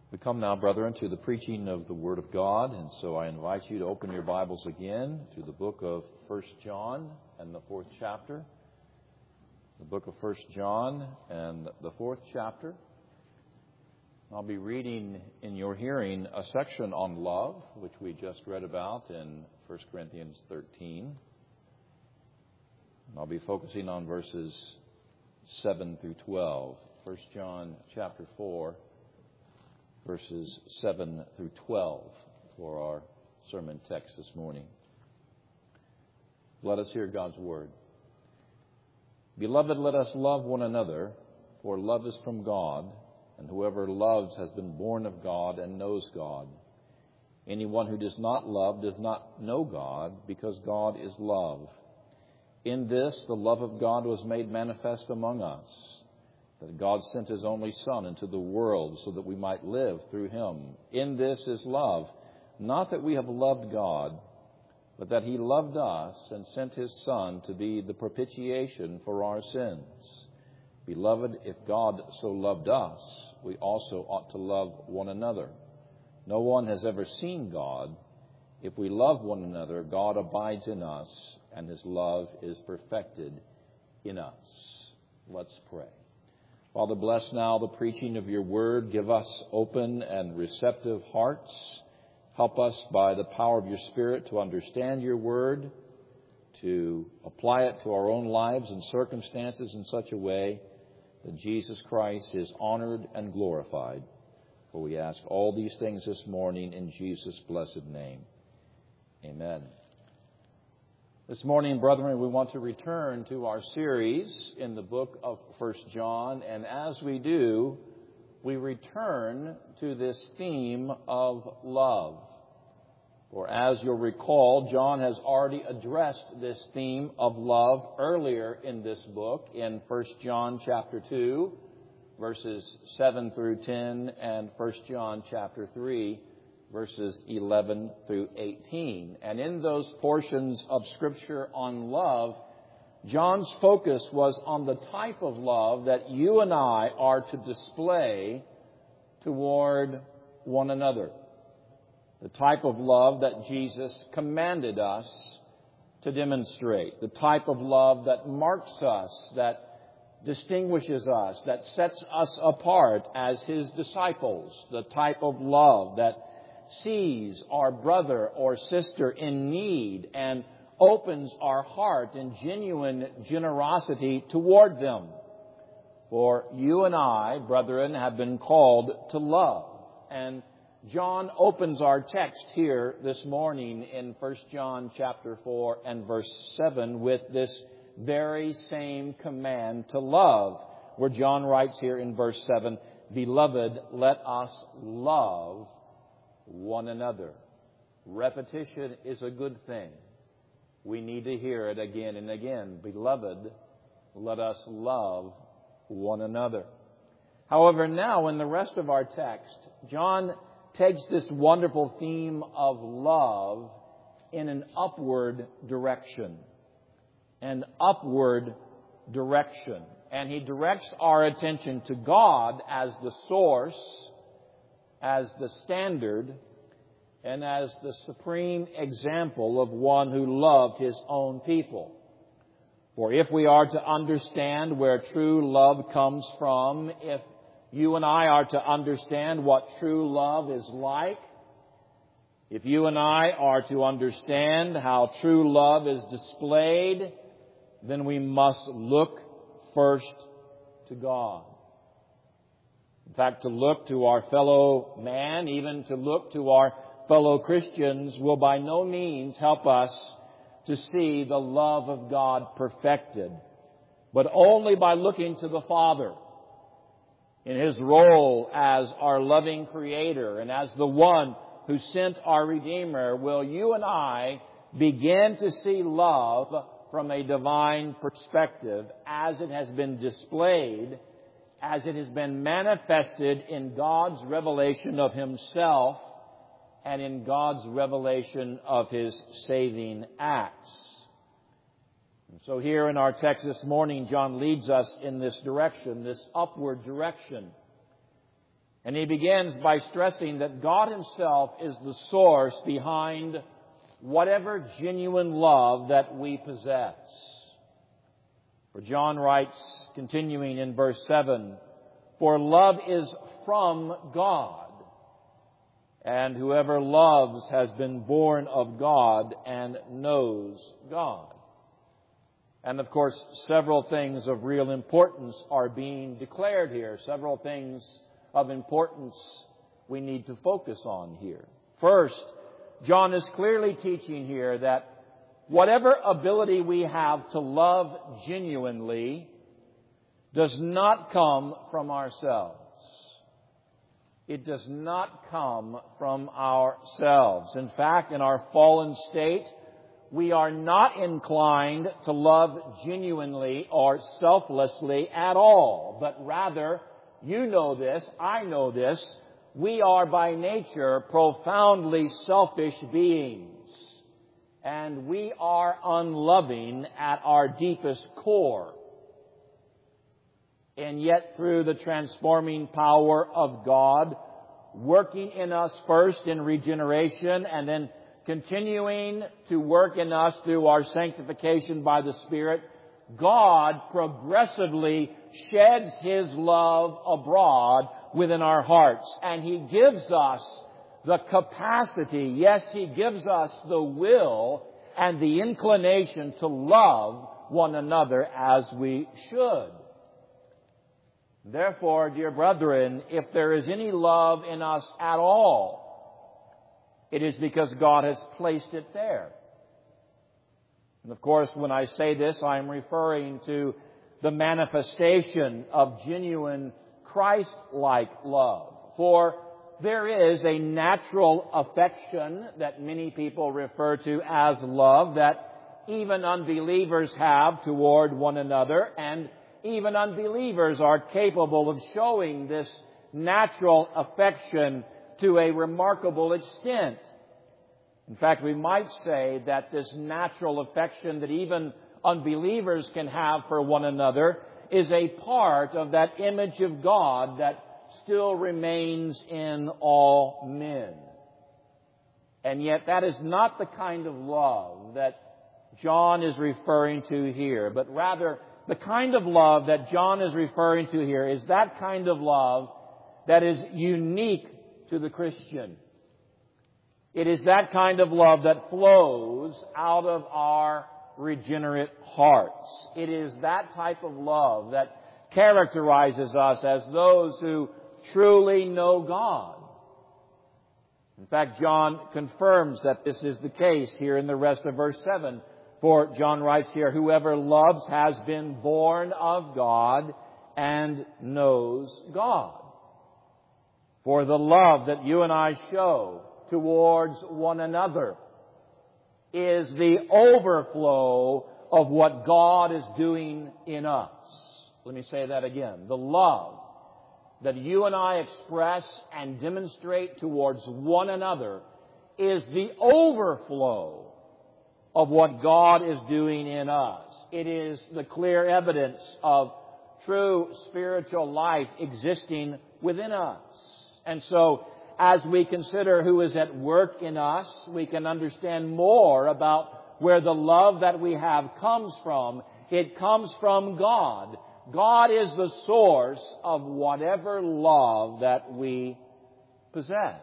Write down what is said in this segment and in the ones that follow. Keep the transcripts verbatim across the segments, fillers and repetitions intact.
We come now, brethren, to the preaching of the Word of God, and so I invite you to open your Bibles again to the book of First John and the fourth chapter. The book of First John and the fourth chapter. I'll be reading in your hearing a section on love, which we just read about in First Corinthians thirteen. And I'll be focusing on verses seven through twelve. First John chapter four. Verses seven through twelve for our sermon text this morning. Let us hear God's word. Beloved, let us love one another, for love is from God, and whoever loves has been born of God and knows God. Anyone who does not love does not know God, because God is love. In this, the love of God was made manifest among us, that God sent His only Son into the world so that we might live through Him. In this is love, not that we have loved God, but that He loved us and sent His Son to be the propitiation for our sins. Beloved, if God so loved us, we also ought to love one another. No one has ever seen God. If we love one another, God abides in us, and His love is perfected in us. Let's pray. Father, bless now the preaching of your word. Give us open and receptive hearts. Help us by the power of your Spirit to understand your word, to apply it to our own lives and circumstances in such a way that Jesus Christ is honored and glorified. For we ask all these things this morning in Jesus' blessed name. Amen. This morning, brethren, we want to return to our series in the book of First John, and as we do, we return to this theme of love. For as you'll recall, John has already addressed this theme of love earlier in this book in First John chapter two, verses seven through ten, and First John chapter three, verses eleven through eighteen. And in those portions of Scripture on love, John's focus was on the type of love that you and I are to display toward one another. The type of love that Jesus commanded us to demonstrate. The type of love that marks us, that distinguishes us, that sets us apart as His disciples. The type of love that sees our brother or sister in need and opens our heart in genuine generosity toward them. For you and I, brethren, have been called to love. And John opens our text here this morning in First John chapter four and verse seven with this very same command to love, where John writes here in verse seven, Beloved, let us love one another. Repetition is a good thing. We need to hear it again and again. Beloved, let us love one another. However, now in the rest of our text, John takes this wonderful theme of love in an upward direction. An upward direction. And he directs our attention to God as the source, as the standard, and as the supreme example of one who loved His own people. For if we are to understand where true love comes from, if you and I are to understand what true love is like, if you and I are to understand how true love is displayed, then we must look first to God. In fact, to look to our fellow man, even to look to our fellow Christians, will by no means help us to see the love of God perfected, but only by looking to the Father in His role as our loving Creator and as the one who sent our Redeemer will you and I begin to see love from a divine perspective as it has been displayed, as it has been manifested in God's revelation of Himself and in God's revelation of His saving acts. And so here in our text this morning, John leads us in this direction, this upward direction. And he begins by stressing that God Himself is the source behind whatever genuine love that we possess. For John writes, continuing in verse seven, "For love is from God, and whoever loves has been born of God and knows God." And of course, several things of real importance are being declared here. Several things of importance we need to focus on here. First, John is clearly teaching here that whatever ability we have to love genuinely does not come from ourselves. It does not come from ourselves. In fact, in our fallen state, we are not inclined to love genuinely or selflessly at all, but rather, you know this, I know this, we are by nature profoundly selfish beings. And we are unloving at our deepest core. And yet, through the transforming power of God, working in us first in regeneration and then continuing to work in us through our sanctification by the Spirit, God progressively sheds His love abroad within our hearts. And He gives us the capacity, yes, He gives us the will and the inclination to love one another as we should. Therefore, dear brethren, if there is any love in us at all, it is because God has placed it there. And of course, when I say this, I'm referring to the manifestation of genuine Christ-like love. For there is a natural affection that many people refer to as love that even unbelievers have toward one another, and even unbelievers are capable of showing this natural affection to a remarkable extent. In fact, we might say that this natural affection that even unbelievers can have for one another is a part of that image of God that still remains in all men. And yet that is not the kind of love that John is referring to here, but rather the kind of love that John is referring to here is that kind of love that is unique to the Christian. It is that kind of love that flows out of our regenerate hearts. It is that type of love that characterizes us as those who truly know God. In fact, John confirms that this is the case here in the rest of verse seven. For John writes here, "Whoever loves has been born of God and knows God." For the love that you and I show towards one another is the overflow of what God is doing in us. Let me say that again. The love that you and I express and demonstrate towards one another is the overflow of what God is doing in us. It is the clear evidence of true spiritual life existing within us. And so, as we consider who is at work in us, we can understand more about where the love that we have comes from. It comes from God. God is the source of whatever love that we possess.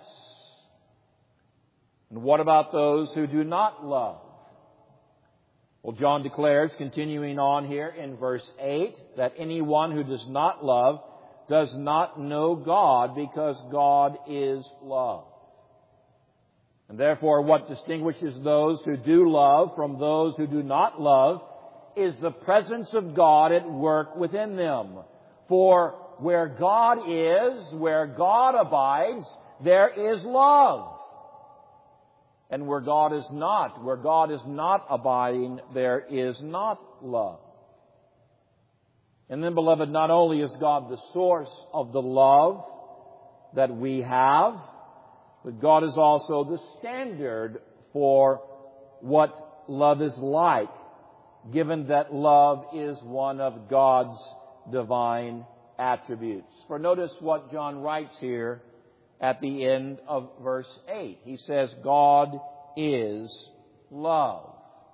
And what about those who do not love? Well, John declares, continuing on here in verse eight, that anyone who does not love does not know God, because God is love. And therefore, what distinguishes those who do love from those who do not love is the presence of God at work within them. For where God is, where God abides, there is love. And where God is not, where God is not abiding, there is not love. And then, beloved, not only is God the source of the love that we have, but God is also the standard for what love is like, given that love is one of God's divine attributes. For notice what John writes here at the end of verse eight. He says, God is love.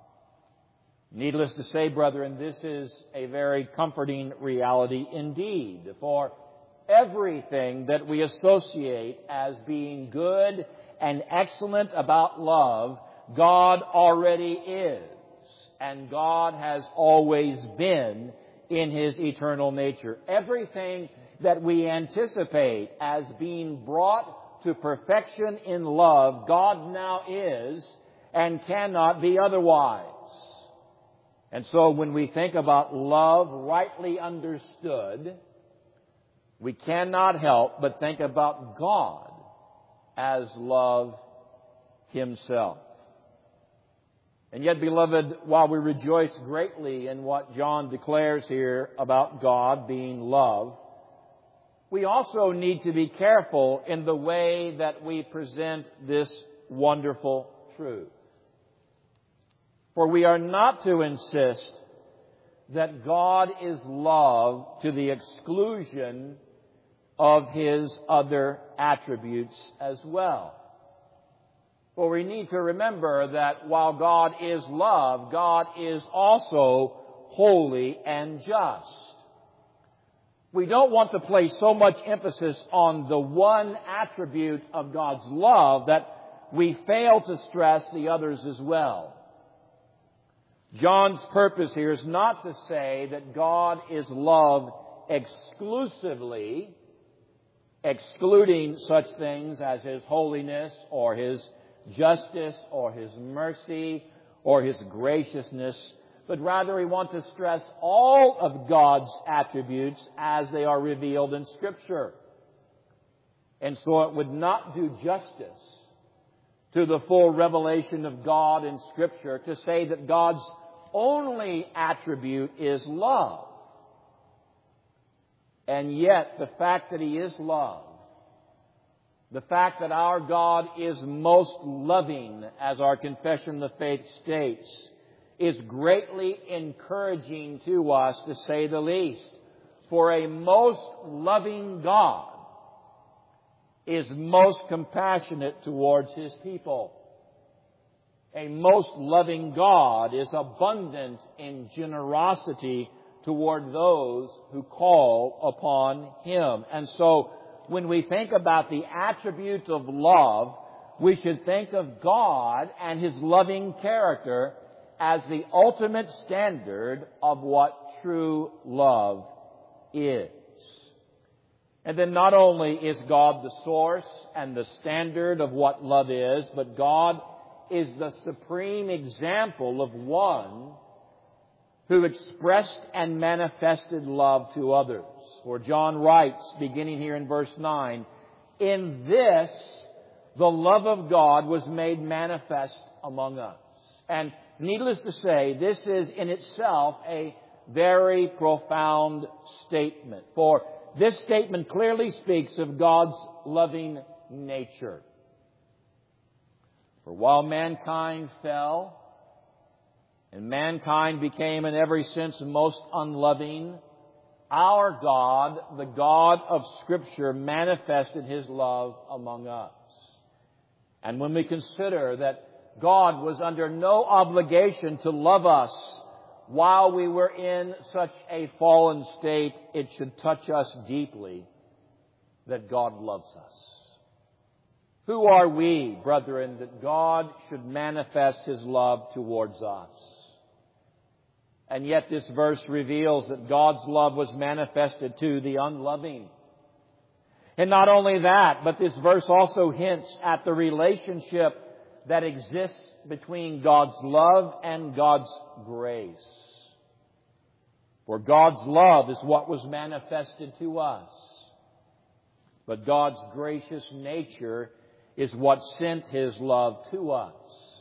Needless to say, brethren, this is a very comforting reality indeed. For everything that we associate as being good and excellent about love, God already is. And God has always been in His eternal nature. Everything that we anticipate as being brought to perfection in love, God now is and cannot be otherwise. And so when we think about love rightly understood, we cannot help but think about God as love Himself. And yet, beloved, while we rejoice greatly in what John declares here about God being love, we also need to be careful in the way that we present this wonderful truth. For we are not to insist that God is love to the exclusion of His other attributes as well. For we need to remember that while God is love, God is also holy and just. We don't want to place so much emphasis on the one attribute of God's love that we fail to stress the others as well. John's purpose here is not to say that God is love exclusively, excluding such things as His holiness or His justice or His mercy or His graciousness, but rather we want to stress all of God's attributes as they are revealed in Scripture. And so it would not do justice to the full revelation of God in Scripture to say that God's only attribute is love. And yet the fact that He is love, the fact that our God is most loving, as our confession of faith states, is greatly encouraging to us, to say the least. For a most loving God is most compassionate towards His people. A most loving God is abundant in generosity toward those who call upon Him. And so, when we think about the attributes of love, we should think of God and His loving character as the ultimate standard of what true love is. And then not only is God the source and the standard of what love is, but God is the supreme example of one who expressed and manifested love to others. For John writes, beginning here in verse nine, "In this the love of God was made manifest among us." And needless to say, this is in itself a very profound statement. For this statement clearly speaks of God's loving nature. For while mankind fell, and mankind became in every sense most unloving, our God, the God of Scripture, manifested His love among us. And when we consider that God was under no obligation to love us while we were in such a fallen state, it should touch us deeply that God loves us. Who are we, brethren, that God should manifest His love towards us? And yet this verse reveals that God's love was manifested to the unloving. And not only that, but this verse also hints at the relationship that exists between God's love and God's grace. For God's love is what was manifested to us. But God's gracious nature is what sent His love to us.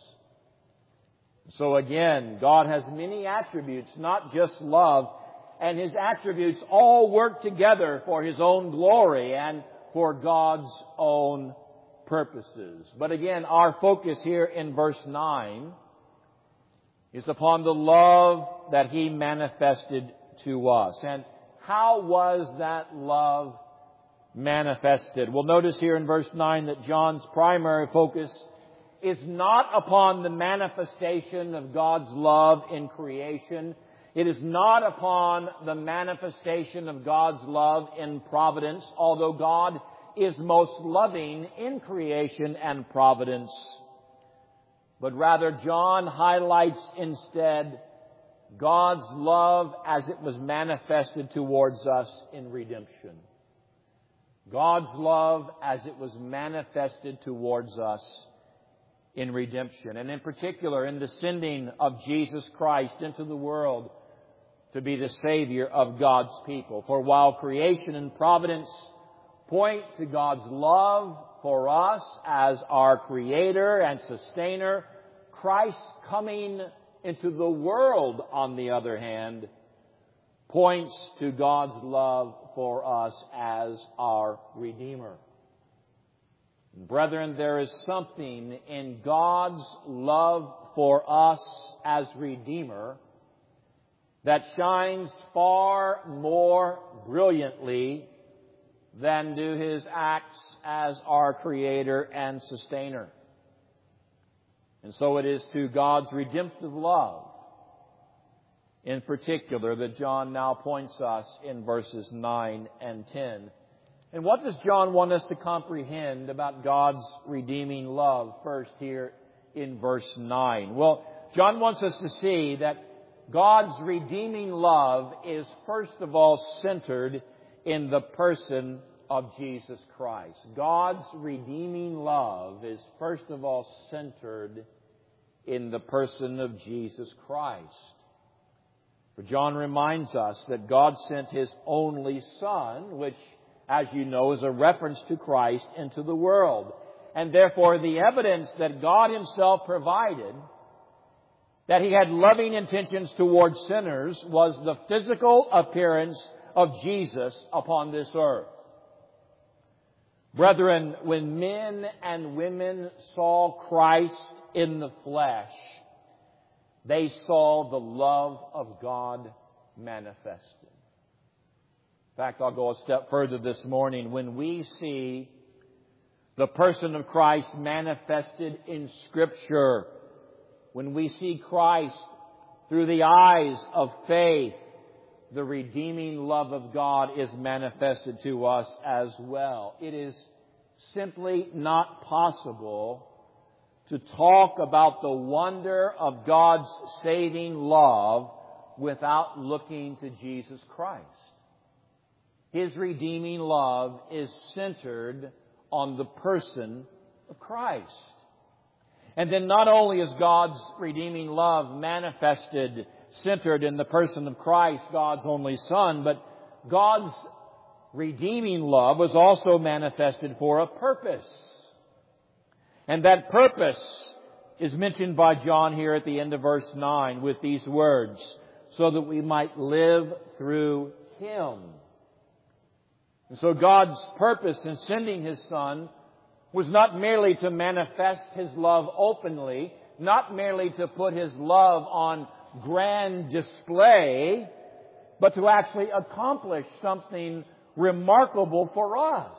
So again, God has many attributes, not just love, and His attributes all work together for His own glory and for God's own purposes. But again, our focus here in verse nine is upon the love that He manifested to us. And how was that love manifested? Well, notice here in verse nine that John's primary focus is not upon the manifestation of God's love in creation. It is not upon the manifestation of God's love in providence, although God is most loving in creation and providence. But rather, John highlights instead God's love as it was manifested towards us in redemption. God's love as it was manifested towards us in redemption. And in particular, in the sending of Jesus Christ into the world to be the Savior of God's people. For while creation and providence point to God's love for us as our Creator and Sustainer, Christ's coming into the world, on the other hand, points to God's love for us as our Redeemer. Brethren, there is something in God's love for us as Redeemer that shines far more brilliantly than do His acts as our Creator and Sustainer. And so it is to God's redemptive love, in particular, that John now points us in verses nine and ten. And what does John want us to comprehend about God's redeeming love first here in verse nine? Well, John wants us to see that God's redeeming love is first of all centered in the person of Jesus Christ. God's redeeming love is first of all centered in the person of Jesus Christ. For John reminds us that God sent His only Son, which, as you know, is a reference to Christ, into the world. And therefore, the evidence that God Himself provided that He had loving intentions towards sinners was the physical appearance of Jesus upon this earth. Brethren, when men and women saw Christ in the flesh, they saw the love of God manifested. In fact, I'll go a step further this morning. When we see the person of Christ manifested in Scripture, when we see Christ through the eyes of faith, the redeeming love of God is manifested to us as well. It is simply not possible to talk about the wonder of God's saving love without looking to Jesus Christ. His redeeming love is centered on the person of Christ. And then not only is God's redeeming love manifested, centered in the person of Christ, God's only Son, but God's redeeming love was also manifested for a purpose. And that purpose is mentioned by John here at the end of verse nine with these words, so that we might live through Him. And so God's purpose in sending His Son was not merely to manifest His love openly, not merely to put His love on grand display, but to actually accomplish something remarkable for us.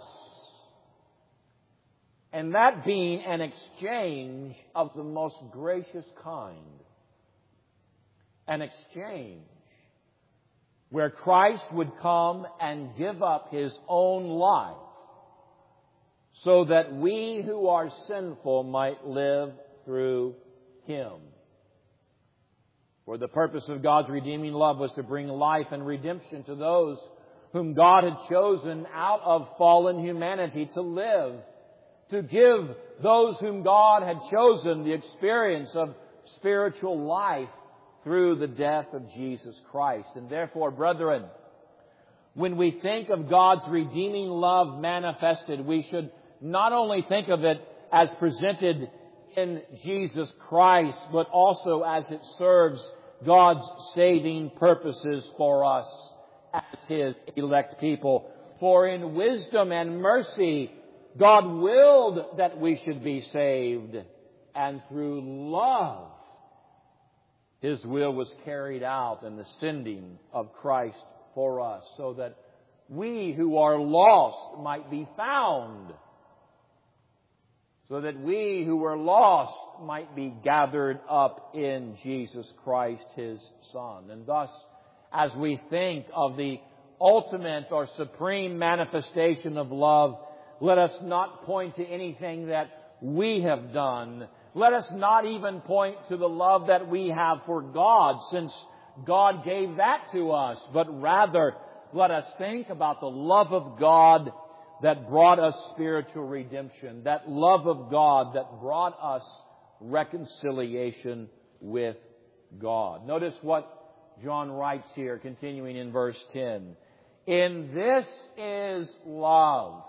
And that being an exchange of the most gracious kind. An exchange where Christ would come and give up His own life so that we who are sinful might live through Him. For the purpose of God's redeeming love was to bring life and redemption to those whom God had chosen out of fallen humanity to live, to give those whom God had chosen the experience of spiritual life through the death of Jesus Christ. And therefore, brethren, when we think of God's redeeming love manifested, we should not only think of it as presented in Jesus Christ, but also as it serves God's saving purposes for us as His elect people. For in wisdom and mercy, God willed that we should be saved, and through love, His will was carried out in the sending of Christ for us, so that we who are lost might be found, so that we who were lost might be gathered up in Jesus Christ, His Son. And thus, as we think of the ultimate or supreme manifestation of love, let us not point to anything that we have done. Let us not even point to the love that we have for God, since God gave that to us, but rather let us think about the love of God that brought us spiritual redemption, that love of God that brought us reconciliation with God. Notice what John writes here, continuing in verse ten. In this is love.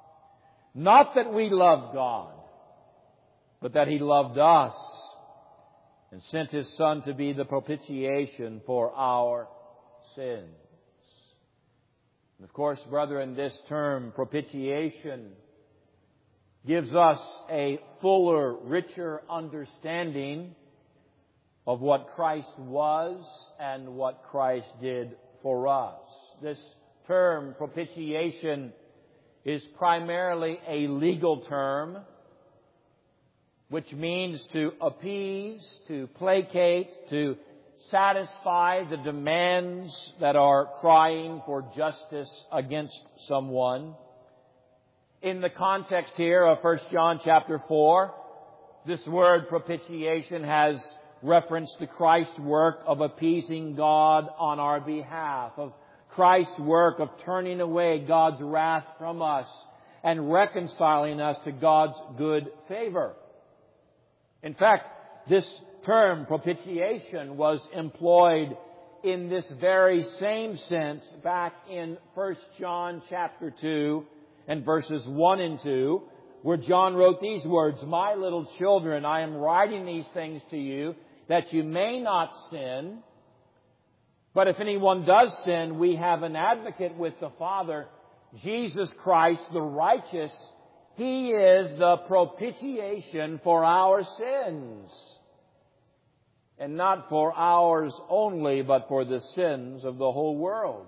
Not that we loved God, but that He loved us and sent His Son to be the propitiation for our sins. And of course, brethren, this term, propitiation, gives us a fuller, richer understanding of what Christ was and what Christ did for us. This term, propitiation, is primarily a legal term, which means to appease, to placate, to satisfy the demands that are crying for justice against someone. In the context here of First John chapter four, this word propitiation has reference to Christ's work of appeasing God on our behalf, of Christ's work of turning away God's wrath from us and reconciling us to God's good favor. In fact, this term, propitiation, was employed in this very same sense back in First John chapter two and verses one and two, where John wrote these words, "My little children, I am writing these things to you that you may not sin. But if anyone does sin, we have an advocate with the Father, Jesus Christ the righteous. He is the propitiation for our sins. And not for ours only, but for the sins of the whole world."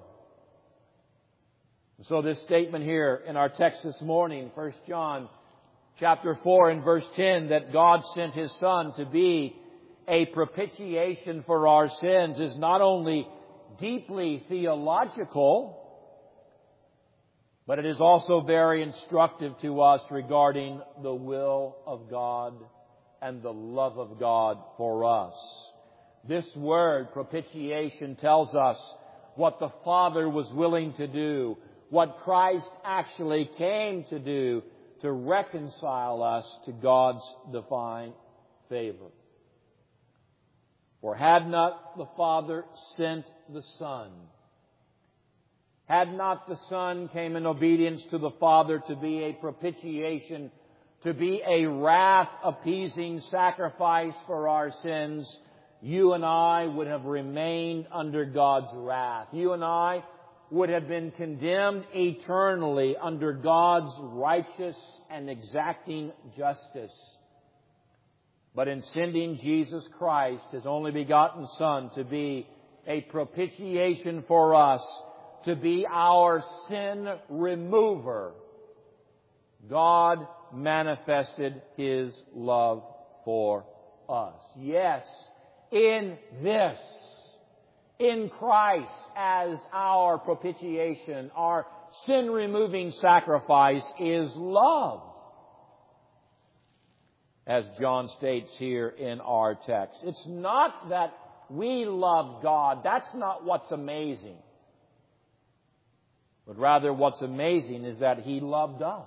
So this statement here in our text this morning, First John chapter four and verse ten, that God sent His Son to be a propitiation for our sins, is not only deeply theological, but it is also very instructive to us regarding the will of God and the love of God for us. This word, propitiation, tells us what the Father was willing to do, what Christ actually came to do to reconcile us to God's divine favor. For had not the Father sent the Son, had not the Son came in obedience to the Father to be a propitiation, to be a wrath-appeasing sacrifice for our sins, you and I would have remained under God's wrath. You and I would have been condemned eternally under God's righteous and exacting justice. But in sending Jesus Christ, His only begotten Son, to be a propitiation for us, to be our sin remover, God manifested His love for us. Yes, in this, in Christ as our propitiation, our sin-removing sacrifice, is love. As John states here in our text. It's not that we love God. That's not what's amazing. But rather what's amazing is that He loved us.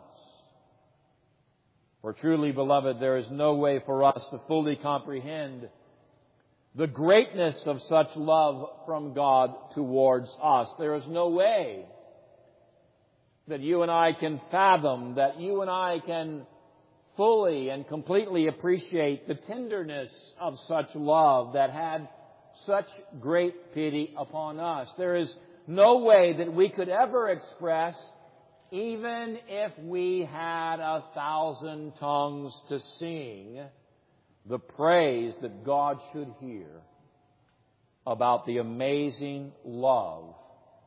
For truly, beloved, there is no way for us to fully comprehend the greatness of such love from God towards us. There is no way that you and I can fathom, that you and I can fully and completely appreciate the tenderness of such love that had such great pity upon us. There is no way that we could ever express, even if we had a thousand tongues to sing, the praise that God should hear about the amazing love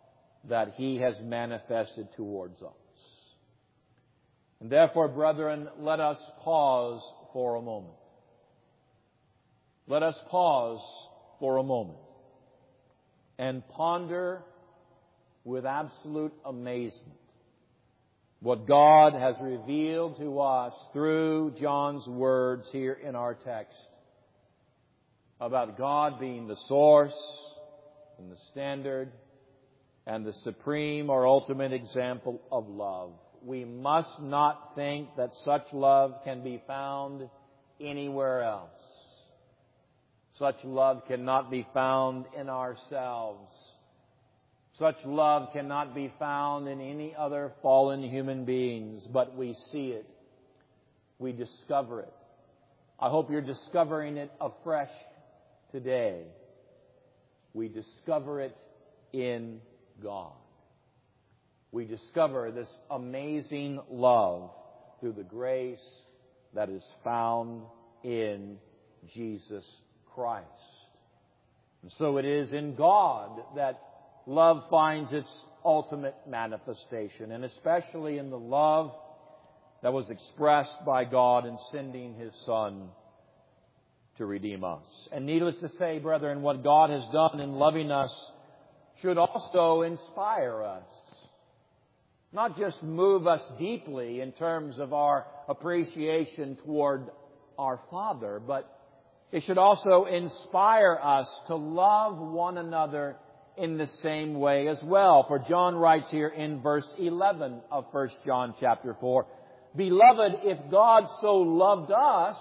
that He has manifested towards us. And therefore, brethren, let us pause for a moment. Let us pause for a moment and ponder with absolute amazement what God has revealed to us through John's words here in our text about God being the source and the standard and the supreme or ultimate example of love. We must not think that such love can be found anywhere else. Such love cannot be found in ourselves. Such love cannot be found in any other fallen human beings, but we see it. We discover it. I hope you're discovering it afresh today. We discover it in God. We discover this amazing love through the grace that is found in Jesus Christ. And so it is in God that love finds its ultimate manifestation, and especially in the love that was expressed by God in sending His Son to redeem us. And needless to say, brethren, what God has done in loving us should also inspire us. Not just move us deeply in terms of our appreciation toward our Father, but it should also inspire us to love one another in the same way as well. For John writes here in verse eleven of First John chapter four, "Beloved, if God so loved us,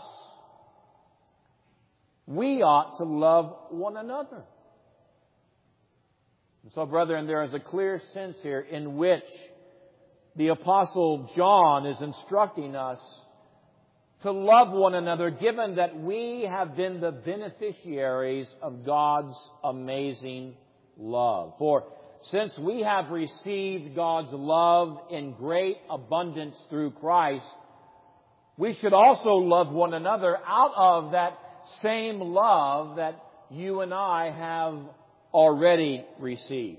we ought to love one another." And so, brethren, there is a clear sense here in which the Apostle John is instructing us to love one another, given that we have been the beneficiaries of God's amazing love. For since we have received God's love in great abundance through Christ, we should also love one another out of that same love that you and I have already received.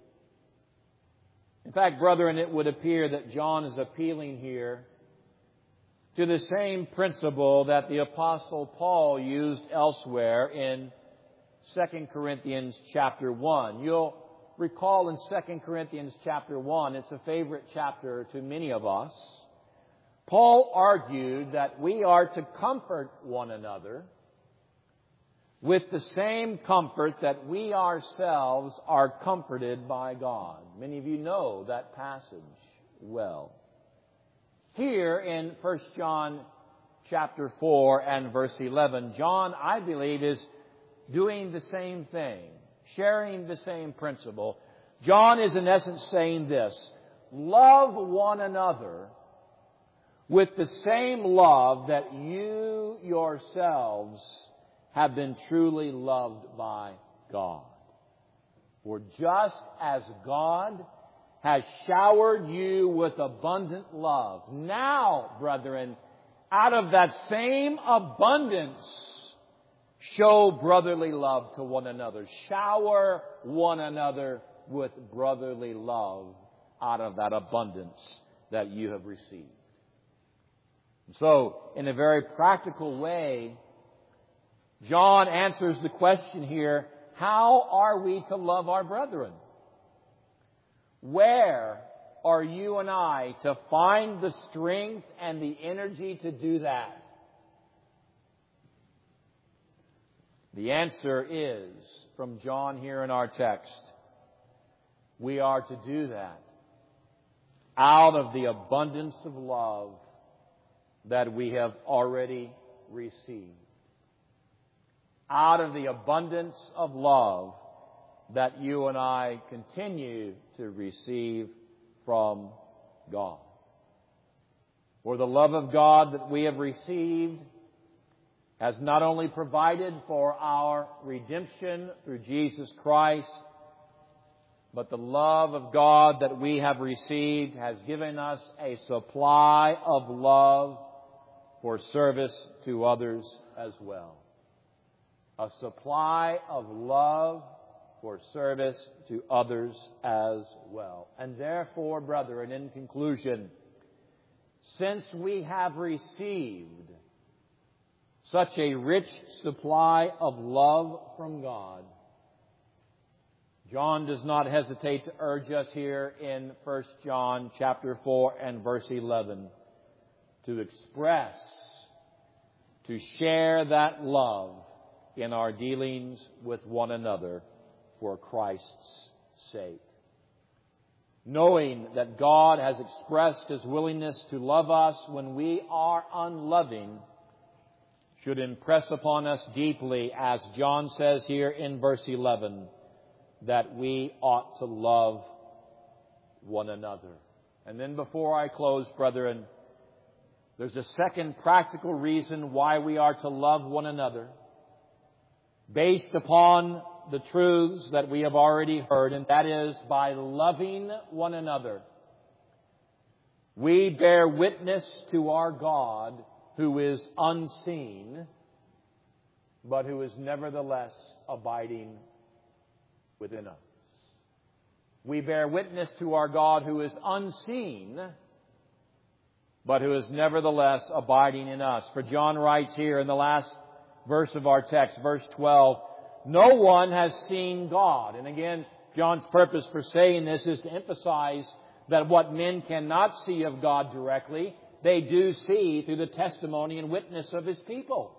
In fact, brethren, it would appear that John is appealing here to the same principle that the Apostle Paul used elsewhere in Second Corinthians chapter one. You'll recall in Second Corinthians chapter one, it's a favorite chapter to many of us. Paul argued that we are to comfort one another with the same comfort that we ourselves are comforted by God. Many of you know that passage well. Here in First John chapter four and verse eleven, John, I believe, is doing the same thing, sharing the same principle. John is in essence saying this: love one another with the same love that you yourselves have been truly loved by God. For just as God has showered you with abundant love, now, brethren, out of that same abundance, show brotherly love to one another. Shower one another with brotherly love out of that abundance that you have received. So, in a very practical way, John answers the question here, how are we to love our brethren? Where are you and I to find the strength and the energy to do that? The answer is, from John here in our text, we are to do that out of the abundance of love that we have already received. Out of the abundance of love that you and I continue to receive from God. For the love of God that we have received has not only provided for our redemption through Jesus Christ, but the love of God that we have received has given us a supply of love for service to others as well. A supply of love for service to others as well. And therefore, brethren, in conclusion, since we have received such a rich supply of love from God, John does not hesitate to urge us here in First John chapter four and verse eleven to express, to share that love in our dealings with one another for Christ's sake. Knowing that God has expressed His willingness to love us when we are unloving should impress upon us deeply, as John says here in verse eleven, that we ought to love one another. And then before I close, brethren, there's a second practical reason why we are to love one another, based upon the truths that we have already heard, and that is by loving one another, we bear witness to our God who is unseen, but who is nevertheless abiding within us. We bear witness to our God who is unseen, but who is nevertheless abiding in us. For John writes here in the last verse of our text, verse twelve, no one has seen God. And again, John's purpose for saying this is to emphasize that what men cannot see of God directly, they do see through the testimony and witness of His people.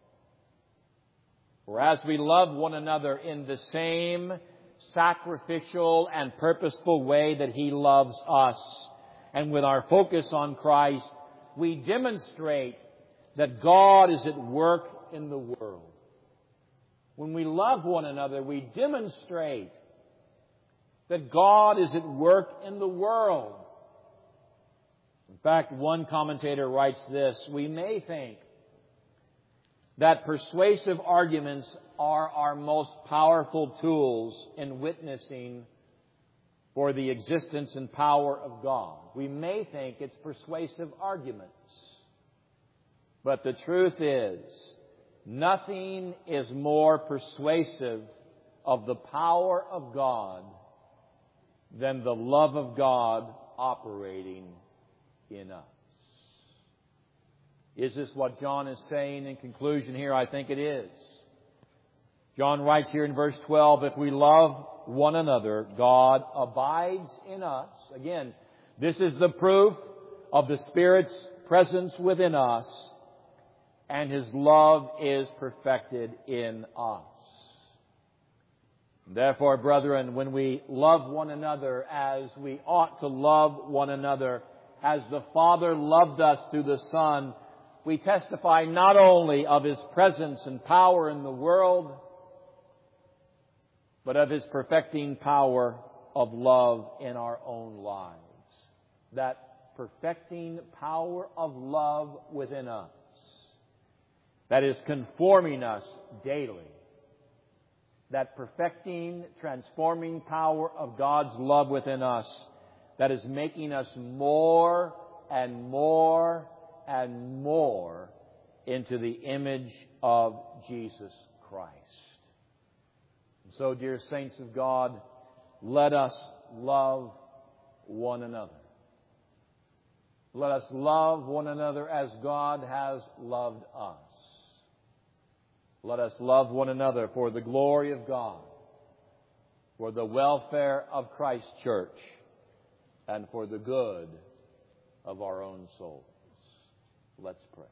For as we love one another in the same sacrificial and purposeful way that He loves us, and with our focus on Christ, we demonstrate that God is at work in the world. When we love one another, we demonstrate that God is at work in the world. In fact, one commentator writes this: we may think that persuasive arguments are our most powerful tools in witnessing for the existence and power of God. We may think it's persuasive arguments. But the truth is, nothing is more persuasive of the power of God than the love of God operating in us. Is this what John is saying in conclusion here? I think it is. John writes here in verse twelve, if we love one another, God abides in us. Again, this is the proof of the Spirit's presence within us, and His love is perfected in us. Therefore, brethren, when we love one another as we ought to love one another, as the Father loved us through the Son, we testify not only of His presence and power in the world, but of His perfecting power of love in our own lives. That perfecting power of love within us, that is conforming us daily. That perfecting, transforming power of God's love within us, that is making us more and more and more into the image of Jesus Christ. And so, dear saints of God, let us love one another. Let us love one another as God has loved us. Let us love one another for the glory of God, for the welfare of Christ's church, and for the good of our own souls. Let's pray.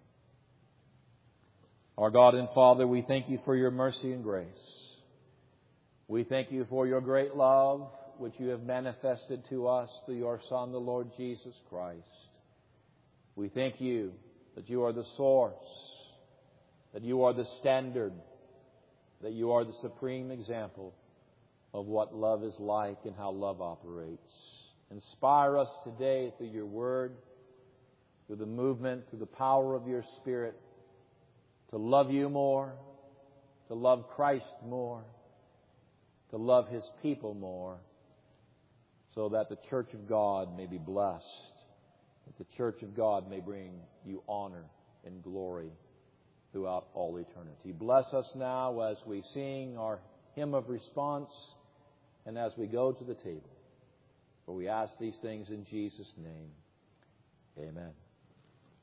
Our God and Father, we thank You for Your mercy and grace. We thank You for Your great love, which You have manifested to us through Your Son, the Lord Jesus Christ. We thank You that You are the source, that You are the standard, that You are the supreme example of what love is like and how love operates. Inspire us today through Your Word, through the movement, through the power of Your Spirit, to love You more, to love Christ more, to love His people more, so that the church of God may be blessed, that the church of God may bring You honor and glory throughout all eternity. Bless us now as we sing our hymn of response. and as we go to the table. For we ask these things in Jesus' name. Amen.